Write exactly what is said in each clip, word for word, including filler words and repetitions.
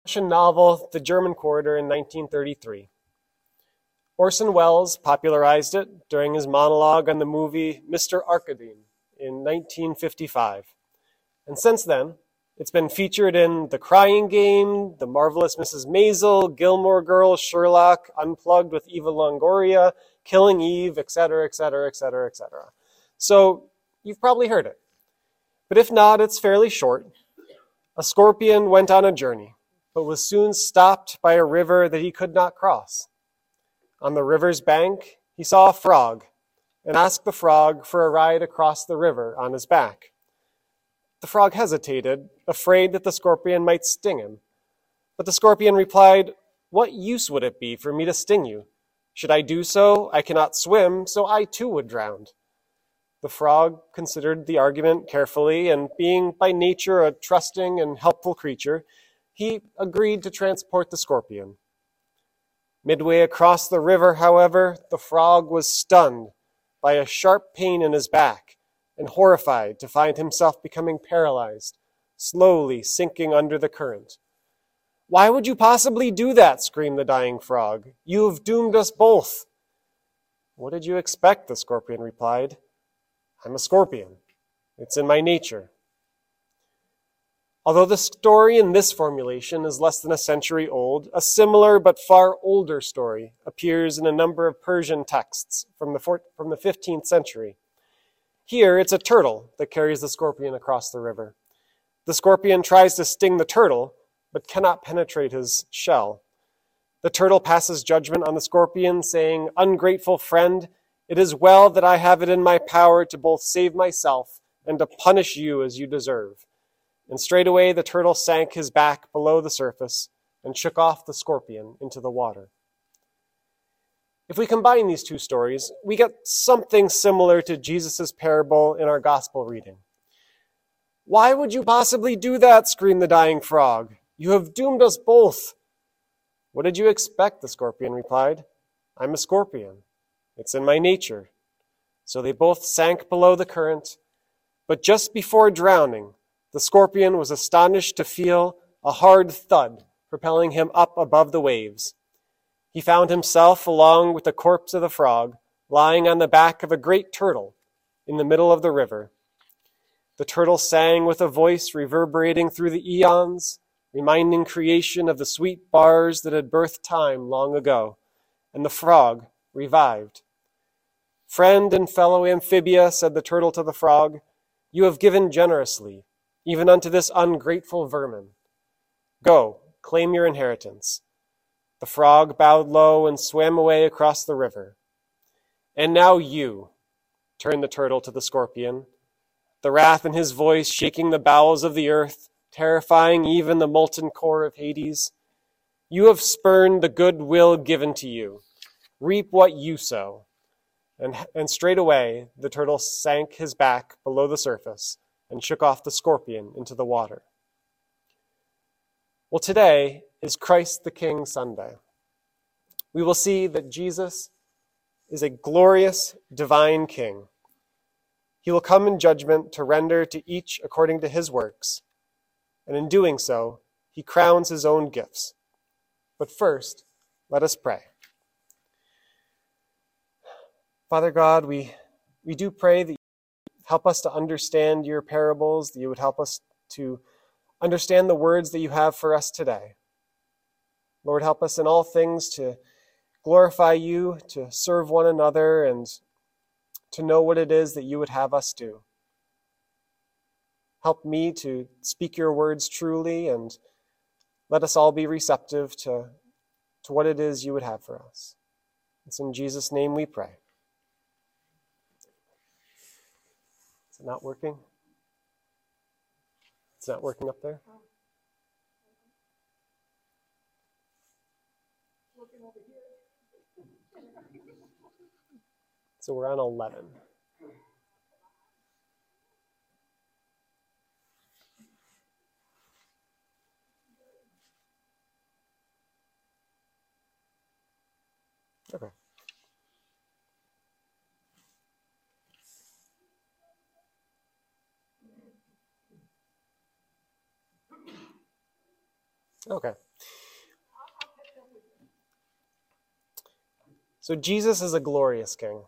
Russian novel The German Quarter in nineteen thirty-three. Orson Welles popularized it during his monologue on the movie Mister Arkadine in nineteen fifty-five. And since then, it's been featured in The Crying Game, The Marvelous Missus Maisel, Gilmore Girls, Sherlock, Unplugged with Eva Longoria, Killing Eve, et cetera, et cetera, et cetera, et cetera. So you've probably heard it. But if not, it's fairly short. A scorpion went on a journey, but was soon stopped by a river that he could not cross. On the river's bank, he saw a frog and asked the frog for a ride across the river on his back. The frog hesitated, afraid that the scorpion might sting him. But the scorpion replied, "What use would it be for me to sting you? Should I do so, I cannot swim, so I too would drown." The frog considered the argument carefully, and being by nature a trusting and helpful creature, he agreed to transport the scorpion. Midway across the river, however, the frog was stunned by a sharp pain in his back and horrified to find himself becoming paralyzed, slowly sinking under the current. "Why would you possibly do that?" screamed the dying frog. "You have doomed us both." "What did you expect?" the scorpion replied. "I'm a scorpion. It's in my nature." Although the story in this formulation is less than a century old, a similar but far older story appears in a number of Persian texts from the, fourth, from the fifteenth century. Here, it's a turtle that carries the scorpion across the river. The scorpion tries to sting the turtle, but cannot penetrate his shell. The turtle passes judgment on the scorpion, saying, "Ungrateful friend, it is well that I have it in my power to both save myself and to punish you as you deserve." And straightway the turtle sank his back below the surface and shook off the scorpion into the water. If we combine these two stories, we get something similar to Jesus' parable in our gospel reading. "Why would you possibly do that?" screamed the dying frog. "You have doomed us both." "What did you expect?" the scorpion replied. "I'm a scorpion. It's in my nature." So they both sank below the current, but just before drowning, the scorpion was astonished to feel a hard thud propelling him up above the waves. He found himself, along with the corpse of the frog, lying on the back of a great turtle in the middle of the river. The turtle sang with a voice reverberating through the eons, reminding creation of the sweet bars that had birthed time long ago, and the frog revived. "Friend and fellow amphibia," said the turtle to the frog, "you have given generously, even unto this ungrateful vermin. Go, claim your inheritance." The frog bowed low and swam away across the river. "And now you," turned the turtle to the scorpion, the wrath in his voice shaking the bowels of the earth, terrifying even the molten core of Hades. "You have spurned the good will given to you. Reap what you sow." And, and straightway the turtle sank his back below the surface and shook off the scorpion into the water. Well, today is Christ the King Sunday. We will see that Jesus is a glorious divine King. He will come in judgment to render to each according to his works, and in doing so, he crowns his own gifts. But first, let us pray. Father God, we, we do pray that you help us to understand your parables, that you would help us to understand the words that you have for us today. Lord, help us in all things to glorify you, to serve one another, and to know what it is that you would have us do. Help me to speak your words truly, and let us all be receptive to, to what it is you would have for us. It's in Jesus' name we pray. Is it not working? It's not working up there? So we're on eleven. Okay. Okay. So Jesus is a glorious king.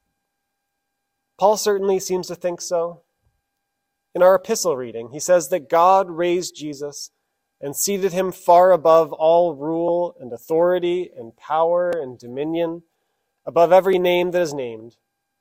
Paul certainly seems to think so. In our epistle reading, he says that God raised Jesus and seated him far above all rule and authority and power and dominion, above every name that is named.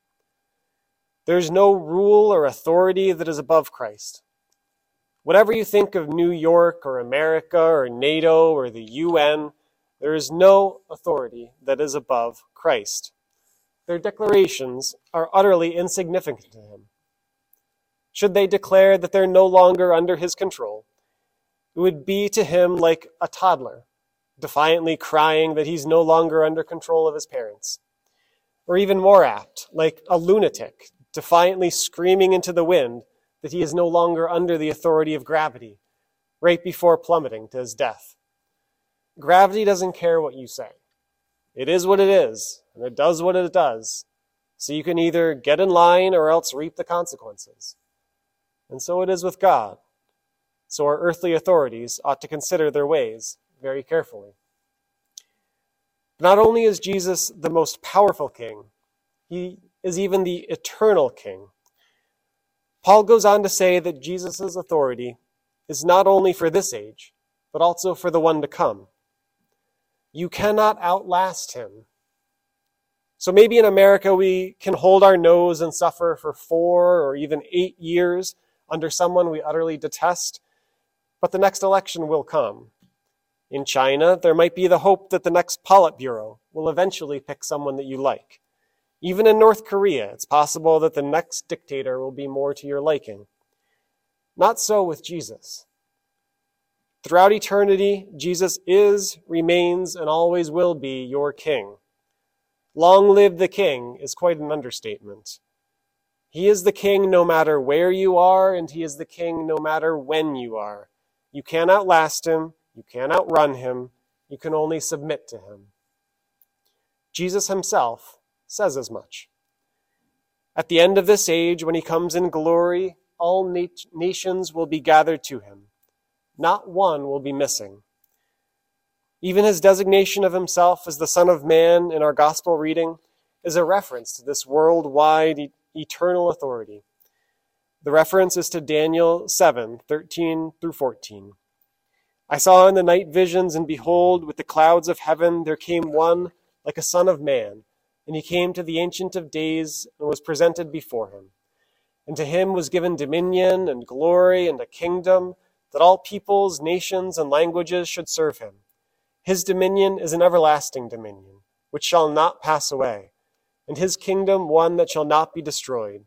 There is no rule or authority that is above Christ. Whatever you think of New York or America or NATO or the U N, there is no authority that is above Christ. Their declarations are utterly insignificant to him. Should they declare that they're no longer under his control, it would be to him like a toddler, defiantly crying that he's no longer under control of his parents. Or even more apt, like a lunatic, defiantly screaming into the wind that he is no longer under the authority of gravity, right before plummeting to his death. Gravity doesn't care what you say. It is what it is, and it does what it does. So you can either get in line or else reap the consequences. And so it is with God. So our earthly authorities ought to consider their ways very carefully. Not only is Jesus the most powerful king, he is even the eternal king. Paul goes on to say that Jesus' authority is not only for this age, but also for the one to come. You cannot outlast him. So maybe in America we can hold our nose and suffer for four or even eight years under someone we utterly detest, but the next election will come. In China, there might be the hope that the next Politburo will eventually pick someone that you like. Even in North Korea, it's possible that the next dictator will be more to your liking. Not so with Jesus. Throughout eternity, Jesus is, remains, and always will be your king. Long live the king is quite an understatement. He is the king no matter where you are, and he is the king no matter when you are. You can't outlast him. You can't outrun him. You can only submit to him. Jesus himself says as much. At the end of this age, when he comes in glory, all nat- nations will be gathered to him. Not one will be missing. Even his designation of himself as the Son of Man in our gospel reading is a reference to this worldwide e- eternal authority. The reference is to Daniel seven, thirteen through fourteen. I saw in the night visions, and behold, with the clouds of heaven there came one like a son of man, and he came to the Ancient of Days and was presented before him. And to him was given dominion and glory and a kingdom, that all peoples, nations, and languages should serve him. His dominion is an everlasting dominion, which shall not pass away, and his kingdom one that shall not be destroyed.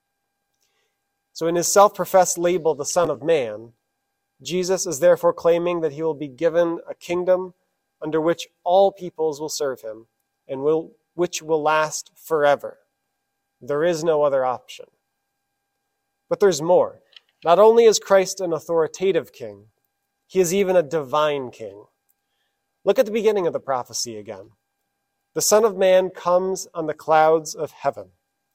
So in his self-professed label, the Son of Man, Jesus is therefore claiming that he will be given a kingdom under which all peoples will serve him, and will, which will last forever. There is no other option. But there's more. Not only is Christ an authoritative king, he is even a divine king. Look at the beginning of the prophecy again. The Son of Man comes on the clouds of heaven.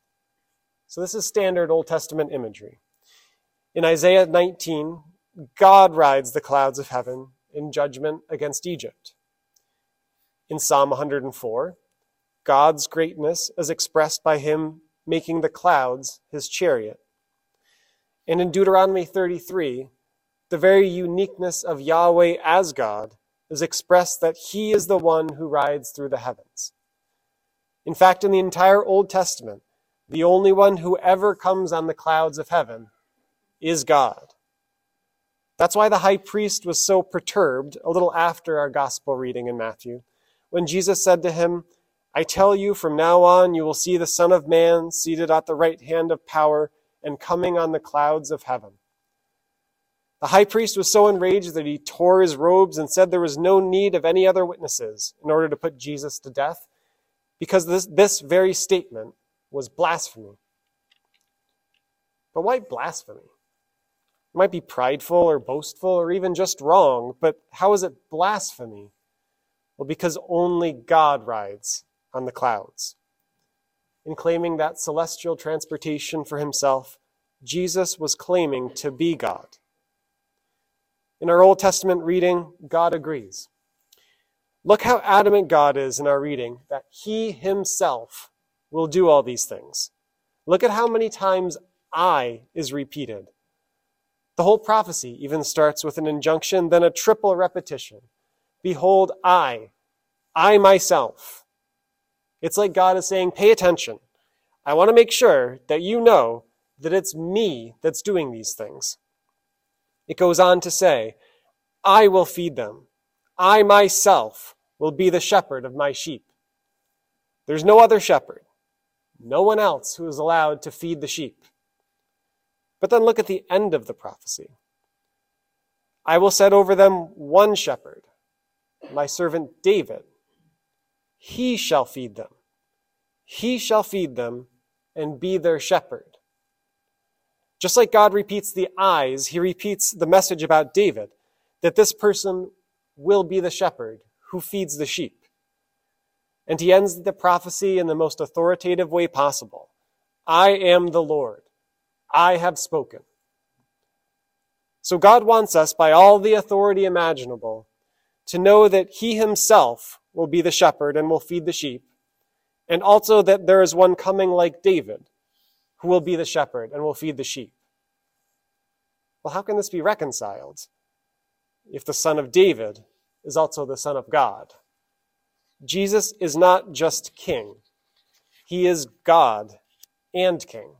So this is standard Old Testament imagery. In Isaiah nineteen, God rides the clouds of heaven in judgment against Egypt. In Psalm one hundred four, God's greatness is expressed by him making the clouds his chariot. And in Deuteronomy thirty-three, the very uniqueness of Yahweh as God is expressed that he is the one who rides through the heavens. In fact, in the entire Old Testament, the only one who ever comes on the clouds of heaven is God. That's why the high priest was so perturbed a little after our gospel reading in Matthew, when Jesus said to him, I tell you, from now on you will see the Son of Man seated at the right hand of power and coming on the clouds of heaven. The high priest was so enraged that he tore his robes and said there was no need of any other witnesses in order to put Jesus to death, because this, this very statement was blasphemy. But why blasphemy? It might be prideful or boastful or even just wrong, but how is it blasphemy? Well, because only God rides on the clouds. In claiming that celestial transportation for himself, Jesus was claiming to be God. In our Old Testament reading, God agrees. Look how adamant God is in our reading that he himself will do all these things. Look at how many times I is repeated. The whole prophecy even starts with an injunction, then a triple repetition. Behold, I, I myself. It's like God is saying, pay attention. I want to make sure that you know that it's me that's doing these things. It goes on to say, I will feed them. I myself will be the shepherd of my sheep. There's no other shepherd, no one else who is allowed to feed the sheep. But then look at the end of the prophecy. I will set over them one shepherd, my servant David. He shall feed them. He shall feed them and be their shepherd. Just like God repeats the eyes, he repeats the message about David, that this person will be the shepherd who feeds the sheep. And he ends the prophecy in the most authoritative way possible. I am the Lord. I have spoken. So God wants us, by all the authority imaginable, to know that he himself will be the shepherd and will feed the sheep, and also that there is one coming like David who will be the shepherd and will feed the sheep. Well, how can this be reconciled if the Son of David is also the Son of God? Jesus is not just King. He is God and King.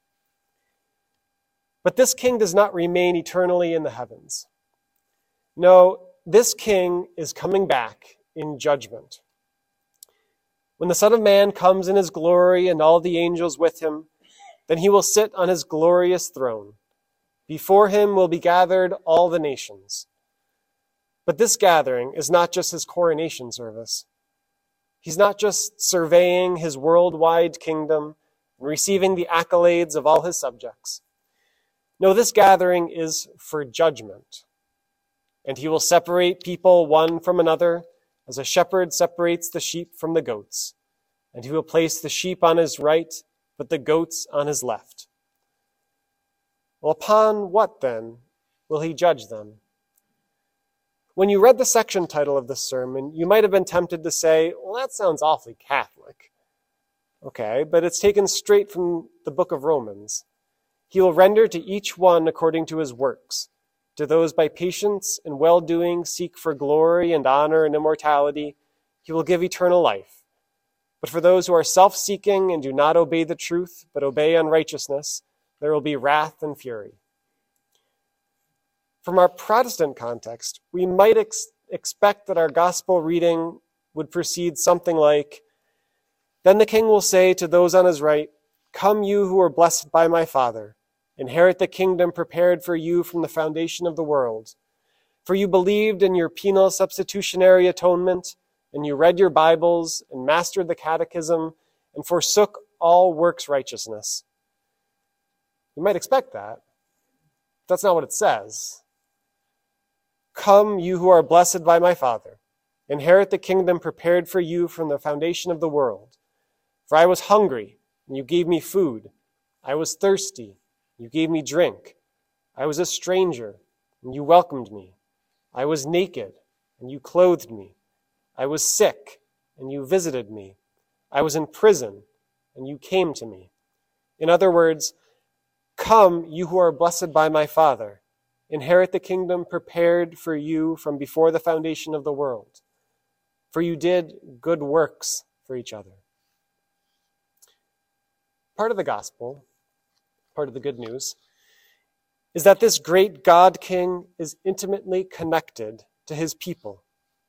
But this King does not remain eternally in the heavens. No, this King is coming back in judgment. When the Son of Man comes in his glory and all the angels with him, then he will sit on his glorious throne. Before him will be gathered all the nations. But this gathering is not just his coronation service. He's not just surveying his worldwide kingdom and receiving the accolades of all his subjects. No, this gathering is for judgment. And he will separate people one from another, as a shepherd separates the sheep from the goats. And he will place the sheep on his right, but the goats on his left. Well, upon what, then, will he judge them? When you read the section title of this sermon, you might have been tempted to say, well, that sounds awfully Catholic. Okay, but it's taken straight from the book of Romans. He will render to each one according to his works. To those by patience and well-doing seek for glory and honor and immortality, he will give eternal life. But for those who are self-seeking and do not obey the truth, but obey unrighteousness, there will be wrath and fury. From our Protestant context, we might ex- expect that our gospel reading would proceed something like, then the king will say to those on his right, come you who are blessed by my Father, inherit the kingdom prepared for you from the foundation of the world. For you believed in your penal substitutionary atonement, and you read your Bibles and mastered the catechism and forsook all works righteousness. You might expect that. That's not what it says. Come, you who are blessed by my Father, inherit the kingdom prepared for you from the foundation of the world. For I was hungry, and you gave me food. I was thirsty, you gave me drink. I was a stranger, and you welcomed me. I was naked, and you clothed me. I was sick, and you visited me. I was in prison, and you came to me. In other words, come, you who are blessed by my Father, inherit the kingdom prepared for you from before the foundation of the world. For you did good works for each other. Part of the gospel, part of the good news, is that this great God King is intimately connected to his people.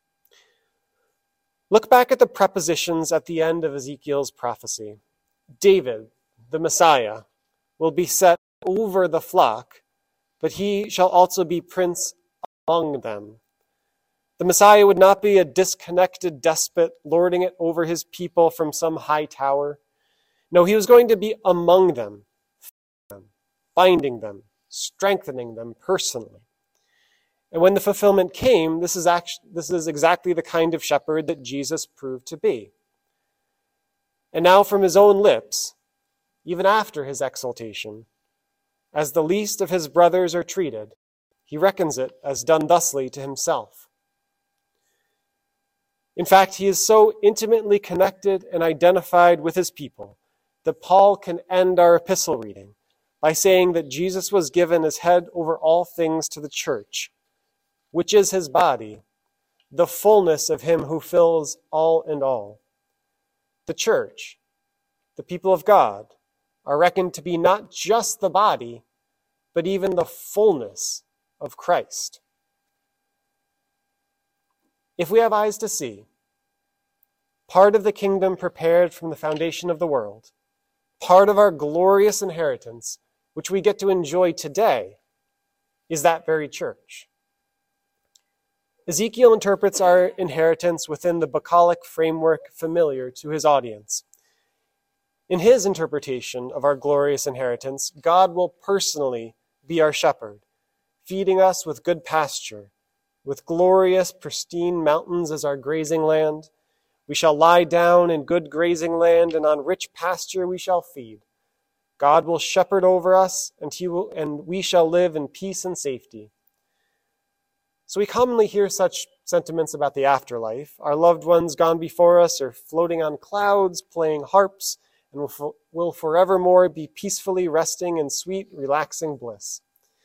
Look back at the prepositions at the end of Ezekiel's prophecy. David, the Messiah, will be set over the flock, but he shall also be prince among them. The Messiah would not be a disconnected despot lording it over his people from some high tower. No, he was going to be among them, binding them, strengthening them personally. And when the fulfillment came, this is actually, this is exactly the kind of shepherd that Jesus proved to be. And now from his own lips, even after his exaltation, as the least of his brothers are treated, he reckons it as done thusly to himself. In fact, he is so intimately connected and identified with his people that Paul can end our epistle reading by saying that Jesus was given as head over all things to the church, which is his body, the fullness of him who fills all in all. The church, the people of God, are reckoned to be not just the body, but even the fullness of Christ. If we have eyes to see, part of the kingdom prepared from the foundation of the world, part of our glorious inheritance, which we get to enjoy today, is that very church. Ezekiel interprets our inheritance within the bucolic framework familiar to his audience. In his interpretation of our glorious inheritance, God will personally be our shepherd, feeding us with good pasture, with glorious, pristine mountains as our grazing land. We shall lie down in good grazing land, and on rich pasture we shall feed. God will shepherd over us, and he will, and we shall live in peace and safety. So we commonly hear such sentiments about the afterlife. Our loved ones gone before us are floating on clouds, playing harps, and will, for, will forevermore be peacefully resting in sweet, relaxing bliss.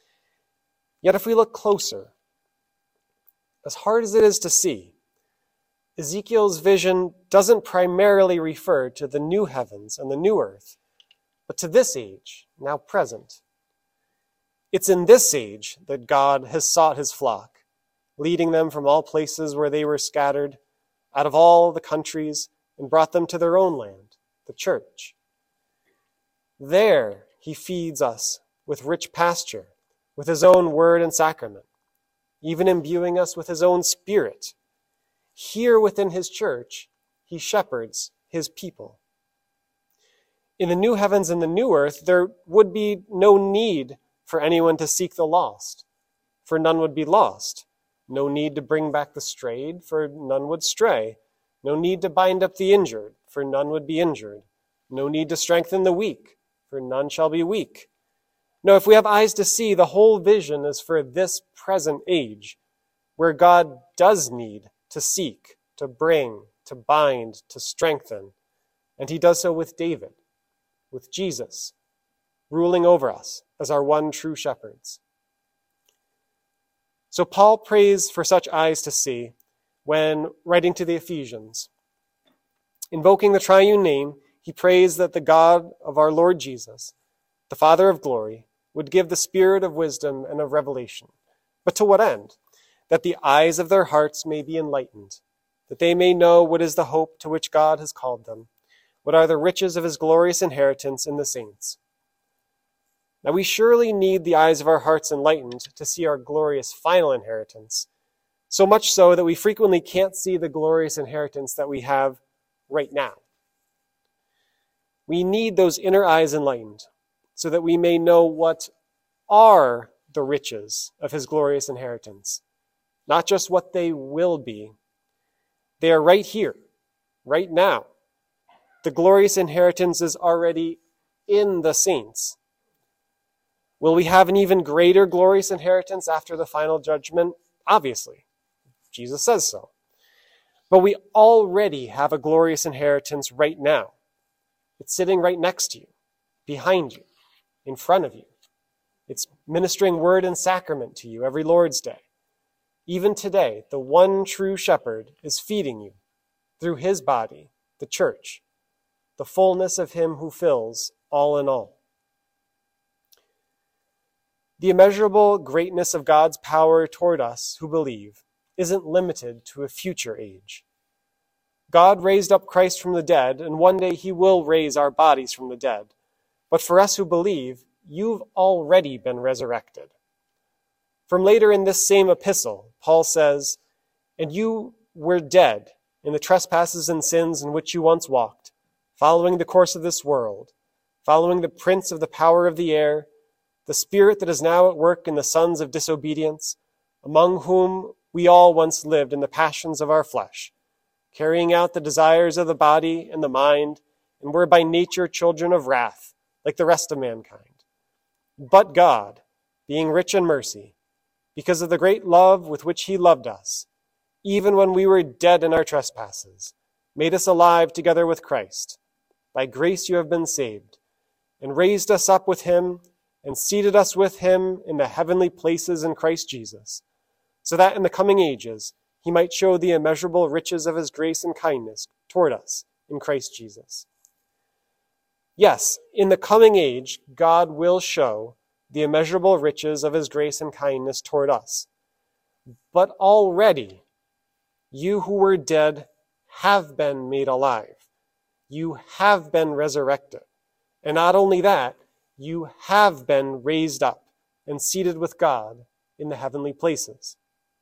Yet if we look closer, as hard as it is to see, Ezekiel's vision doesn't primarily refer to the new heavens and the new earth, but to this age, now present. It's in this age that God has sought his flock, leading them from all places where they were scattered, out of all the countries, and brought them to their own land, the church. There he feeds us with rich pasture, with his own word and sacrament, even imbuing us with his own spirit. Here within his church, he shepherds his people. In the new heavens and the new earth, there would be no need for anyone to seek the lost, for none would be lost. No need to bring back the strayed, for none would stray. No need to bind up the injured, for none would be injured. No need to strengthen the weak, for none shall be weak. No, if we have eyes to see, the whole vision is for this present age, where God does need to seek, to bring, to bind, to strengthen. And he does so with David, with Jesus, ruling over us as our one true shepherds. So Paul prays for such eyes to see when writing to the Ephesians. Invoking the triune name, he prays that the God of our Lord Jesus, the Father of glory, would give the spirit of wisdom and of revelation. But to what end? That the eyes of their hearts may be enlightened, that they may know what is the hope to which God has called them, what are the riches of his glorious inheritance in the saints. Now we surely need the eyes of our hearts enlightened to see our glorious final inheritance, so much so that we frequently can't see the glorious inheritance that we have right now. We need those inner eyes enlightened so that we may know what are the riches of his glorious inheritance, not just what they will be. They are right here, right now. The glorious inheritance is already in the saints. Will we have an even greater glorious inheritance after the final judgment? Obviously. Jesus says so. But we already have a glorious inheritance right now. It's sitting right next to you, behind you, in front of you. It's ministering word and sacrament to you every Lord's Day. Even today, the one true shepherd is feeding you through his body, the church, the fullness of him who fills all in all. The immeasurable greatness of God's power toward us who believe isn't limited to a future age. God raised up Christ from the dead, and one day he will raise our bodies from the dead. But for us who believe, you've already been resurrected. From later in this same epistle, Paul says, "And you were dead in the trespasses and sins in which you once walked, following the course of this world, following the prince of the power of the air, the spirit that is now at work in the sons of disobedience, among whom we all once lived in the passions of our flesh, carrying out the desires of the body and the mind, and were by nature children of wrath, like the rest of mankind. But God, being rich in mercy, because of the great love with which he loved us, even when we were dead in our trespasses, made us alive together with Christ. By grace you have been saved, and raised us up with him, and seated us with him in the heavenly places in Christ Jesus, so that in the coming ages he might show the immeasurable riches of his grace and kindness toward us in Christ Jesus. Yes, in the coming age, God will show the immeasurable riches of his grace and kindness toward us. But already, you who were dead have been made alive. You have been resurrected. And not only that, you have been raised up and seated with God in the heavenly places.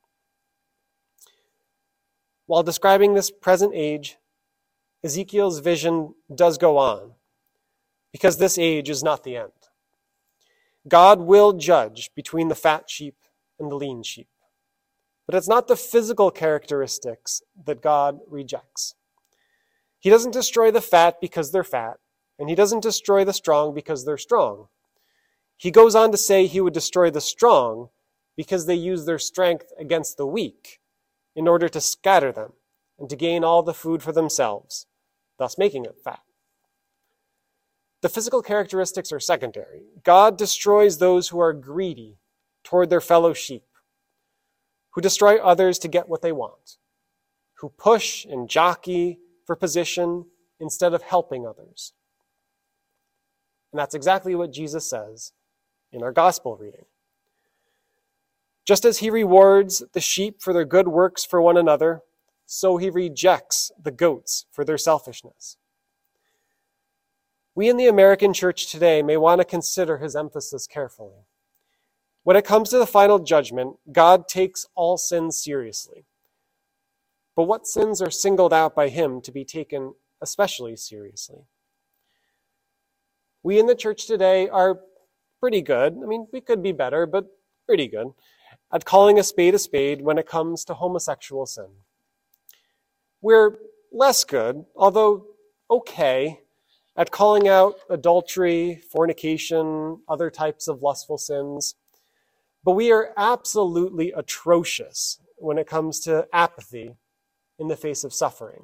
While describing this present age, Ezekiel's vision does go on, because this age is not the end. God will judge between the fat sheep and the lean sheep. But it's not the physical characteristics that God rejects. He doesn't destroy the fat because they're fat, and he doesn't destroy the strong because they're strong. He goes on to say he would destroy the strong because they use their strength against the weak in order to scatter them and to gain all the food for themselves, thus making it fat. The physical characteristics are secondary. God destroys those who are greedy toward their fellow sheep, who destroy others to get what they want, who push and jockey for position instead of helping others. And that's exactly what Jesus says in our gospel reading. Just as he rewards the sheep for their good works for one another, so he rejects the goats for their selfishness. We in the American church today may want to consider his emphasis carefully. When it comes to the final judgment, God takes all sins seriously. But what sins are singled out by him to be taken especially seriously? We in the church today are pretty good. I mean, we could be better, but pretty good at calling a spade a spade when it comes to homosexual sin. We're less good, although okay, at calling out adultery, fornication, other types of lustful sins. But we are absolutely atrocious when it comes to apathy in the face of suffering.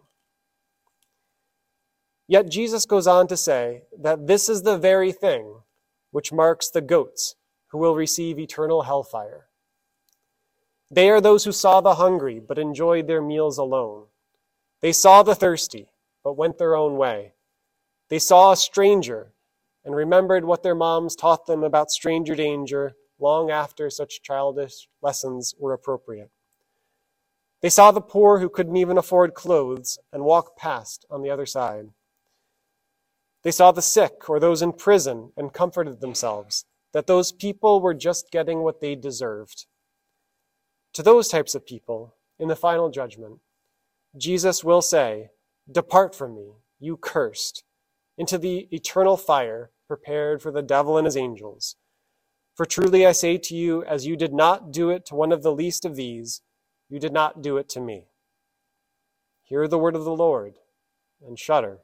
Yet Jesus goes on to say that this is the very thing which marks the goats who will receive eternal hellfire. They are those who saw the hungry but enjoyed their meals alone. They saw the thirsty but went their own way. They saw a stranger and remembered what their moms taught them about stranger danger long after such childish lessons were appropriate. They saw the poor who couldn't even afford clothes and walked past on the other side. They saw the sick or those in prison and comforted themselves that those people were just getting what they deserved. To those types of people, in the final judgment, Jesus will say, "Depart from me, you cursed, into the eternal fire prepared for the devil and his angels. For truly I say to you, as you did not do it to one of the least of these, you did not do it to me." Hear the word of the Lord and shudder.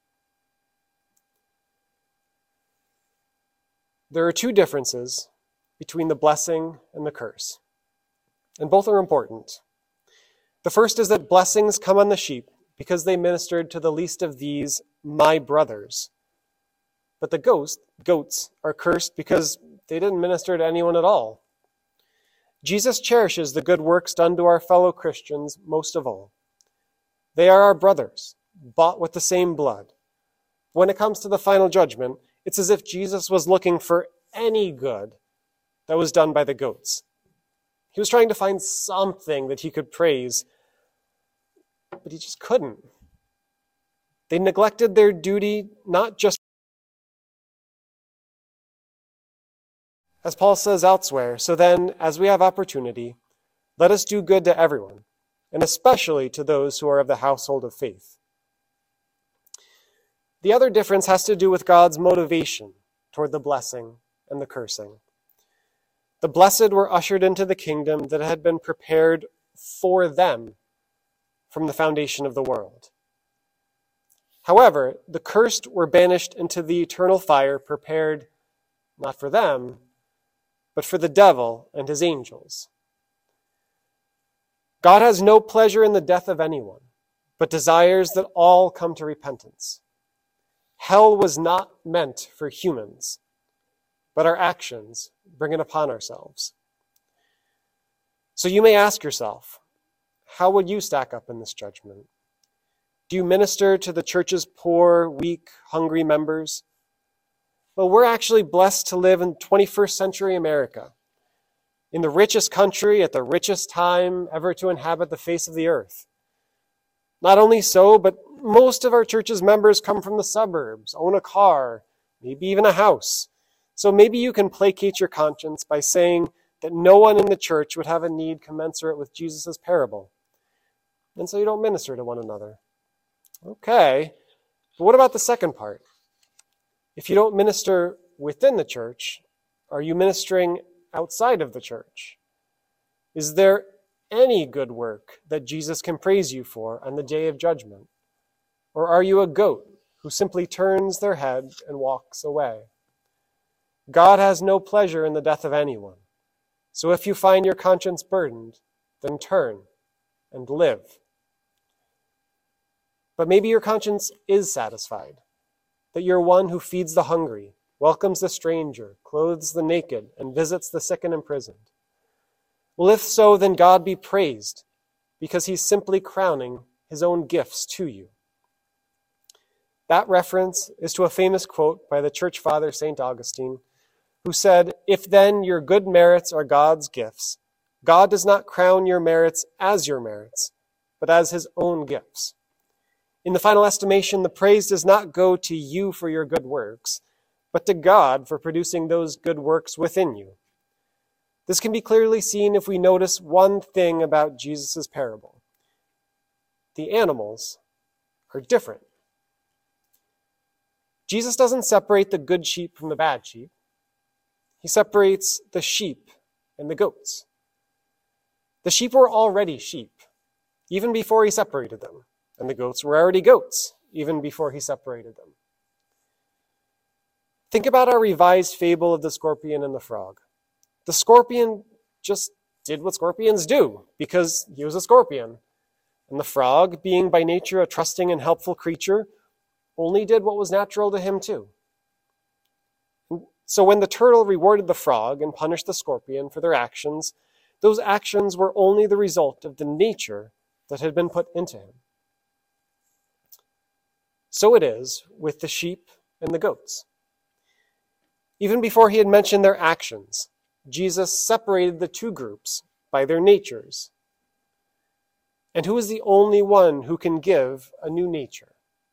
There are two differences between the blessing and the curse, and both are important. The first is that blessings come on the sheep because they ministered to the least of these, my brothers. But the ghost, goats are cursed because they didn't minister to anyone at all. Jesus cherishes the good works done to our fellow Christians most of all. They are our brothers, bought with the same blood. When it comes to the final judgment, it's as if Jesus was looking for any good that was done by the goats. He was trying to find something that he could praise, but he just couldn't. They neglected their duty, not just, as Paul says elsewhere, so then, as we have opportunity, let us do good to everyone, and especially to those who are of the household of faith. The other difference has to do with God's motivation toward the blessing and the cursing. The blessed were ushered into the kingdom that had been prepared for them from the foundation of the world. However, the cursed were banished into the eternal fire prepared not for them, but for the devil and his angels. God has no pleasure in the death of anyone, but desires that all come to repentance. Hell was not meant for humans, but our actions bring it upon ourselves. So you may ask yourself, how would you stack up in this judgment? Do you minister to the church's poor, weak, hungry members? Well, we're actually blessed to live in twenty-first century America, in the richest country at the richest time ever to inhabit the face of the earth. Not only so, but most of our church's members come from the suburbs, own a car, maybe even a house. So maybe you can placate your conscience by saying that no one in the church would have a need commensurate with Jesus' parable. And so you don't minister to one another. Okay, but what about the second part? If you don't minister within the church, are you ministering outside of the church? Is there any good work that Jesus can praise you for on the day of judgment? Or are you a goat who simply turns their head and walks away? God has no pleasure in the death of anyone. So if you find your conscience burdened, then turn and live. But maybe your conscience is satisfied, that you're one who feeds the hungry, welcomes the stranger, clothes the naked, and visits the sick and imprisoned. Well, if so, then God be praised, because he's simply crowning his own gifts to you. That reference is to a famous quote by the church father Saint Augustine, who said, "If then your good merits are God's gifts, God does not crown your merits as your merits, but as his own gifts. In the final estimation, the praise does not go to you for your good works, but to God for producing those good works within you." This can be clearly seen if we notice one thing about Jesus' parable. The animals are different. Jesus doesn't separate the good sheep from the bad sheep. He separates the sheep and the goats. The sheep were already sheep, even before he separated them. And the goats were already goats, even before he separated them. Think about our revised fable of the scorpion and the frog. The scorpion just did what scorpions do, because he was a scorpion. And the frog, being by nature a trusting and helpful creature, only did what was natural to him too. So when the turtle rewarded the frog and punished the scorpion for their actions, those actions were only the result of the nature that had been put into him. So it is with the sheep and the goats. Even before he had mentioned their actions, Jesus separated the two groups by their natures. And who is the only one who can give a new nature?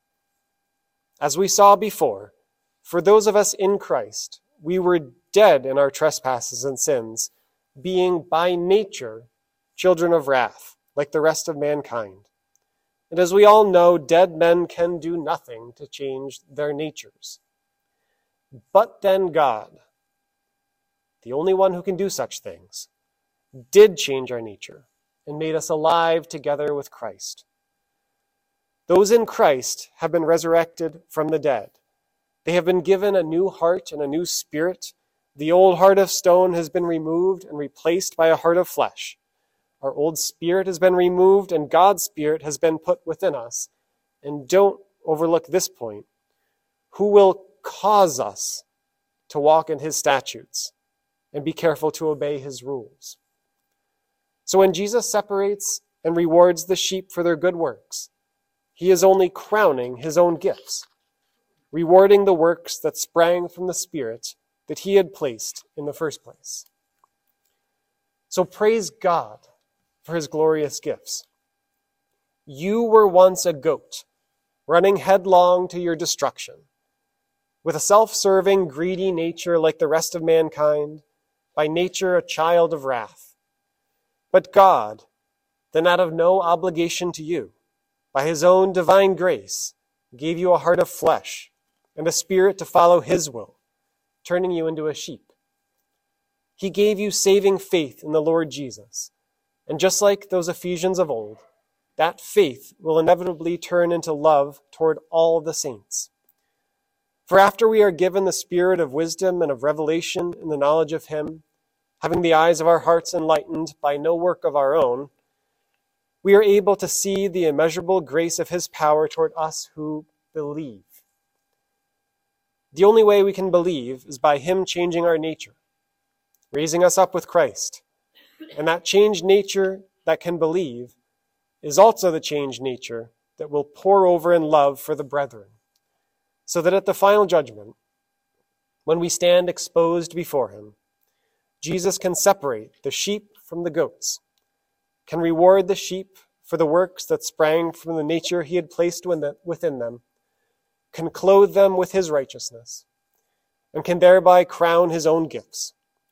As we saw before, for those of us in Christ, we were dead in our trespasses and sins, being by nature children of wrath, like the rest of mankind. And as we all know, dead men can do nothing to change their natures. But then God, the only one who can do such things, did change our nature and made us alive together with Christ. Those in Christ have been resurrected from the dead. They have been given a new heart and a new spirit. The old heart of stone has been removed and replaced by a heart of flesh. Our old spirit has been removed and God's spirit has been put within us. And don't overlook this point. Who will cause us to walk in his statutes and be careful to obey his rules? So when Jesus separates and rewards the sheep for their good works, he is only crowning his own gifts, rewarding the works that sprang from the Spirit that he had placed in the first place. So praise God for his glorious gifts. You were once a goat, running headlong to your destruction, with a self-serving, greedy nature like the rest of mankind, by nature a child of wrath. But God, then out of no obligation to you, by his own divine grace, gave you a heart of flesh and a spirit to follow his will, turning you into a sheep. He gave you saving faith in the Lord Jesus. And just like those Ephesians of old, that faith will inevitably turn into love toward all the saints. For after we are given the spirit of wisdom and of revelation in the knowledge of him, having the eyes of our hearts enlightened by no work of our own, we are able to see the immeasurable grace of his power toward us who believe. The only way we can believe is by him changing our nature, raising us up with Christ. And that changed nature that can believe is also the changed nature that will pour over in love for the brethren, so that at the final judgment, when we stand exposed before him, Jesus can separate the sheep from the goats, can reward the sheep for the works that sprang from the nature he had placed within them, can clothe them with his righteousness, and can thereby crown his own gifts.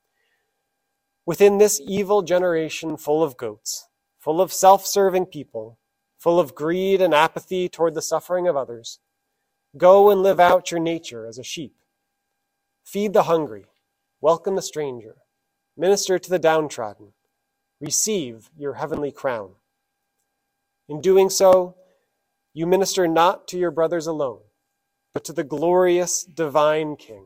Within this evil generation full of goats, full of self-serving people, full of greed and apathy toward the suffering of others, go and live out your nature as a sheep. Feed the hungry, welcome the stranger, minister to the downtrodden, receive your heavenly crown. In doing so, you minister not to your brothers alone, but to the glorious divine King.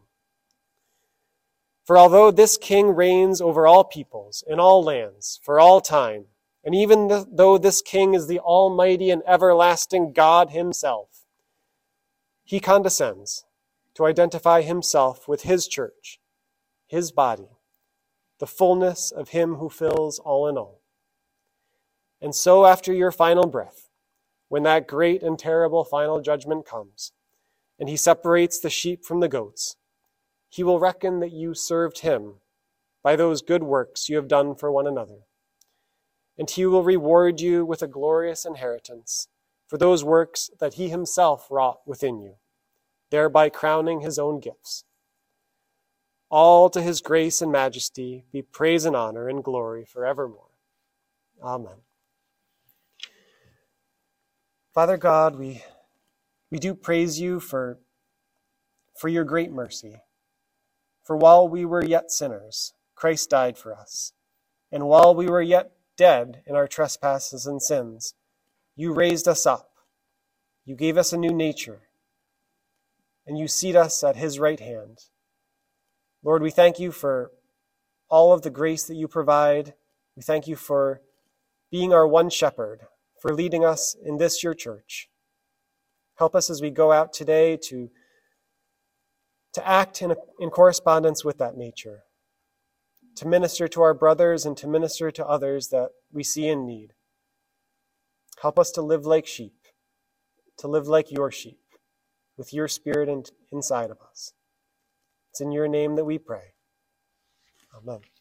For although this King reigns over all peoples in all lands for all time, and even th- though this King is the almighty and everlasting God himself, he condescends to identify himself with his church, his body, the fullness of him who fills all in all. And so after your final breath, when that great and terrible final judgment comes, and he separates the sheep from the goats, he will reckon that you served him by those good works you have done for one another. And he will reward you with a glorious inheritance for those works that he himself wrought within you, thereby crowning his own gifts. All to his grace and majesty be praise and honor and glory forevermore. Amen. Father God, we, we do praise you for, for your great mercy. For while we were yet sinners, Christ died for us. And while we were yet dead in our trespasses and sins, you raised us up. You gave us a new nature, and you seat us at his right hand. Lord, we thank you for all of the grace that you provide. We thank you for being our one shepherd, for leading us in this your church. Help us as we go out today to, to act in, a, in correspondence with that nature, to minister to our brothers and to minister to others that we see in need. Help us to live like sheep, to live like your sheep, with your spirit in, inside of us. It's in your name that we pray. Amen.